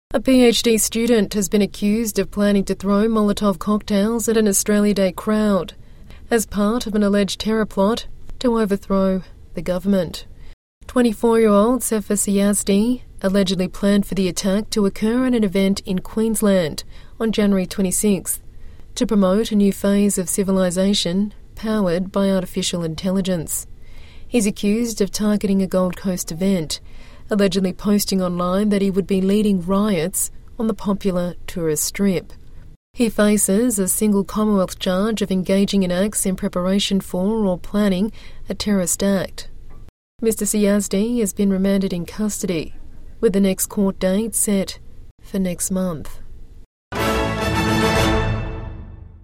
A PhD student has been accused of planning to throw Molotov cocktails at an Australia Day crowd as part of an alleged terror plot to overthrow the government. 24-year-old Cephas Yazdi allegedly planned for the attack to occur at an event in Queensland on January 26th to promote a new phase of civilization powered by artificial intelligence. He's accused of targeting a Gold Coast event, allegedly posting online that he would be leading riots on the popular tourist strip. He faces a single Commonwealth charge of engaging in acts in preparation for or planning a terrorist act. Mr Yazdi has been remanded in custody, with the next court date set for next month.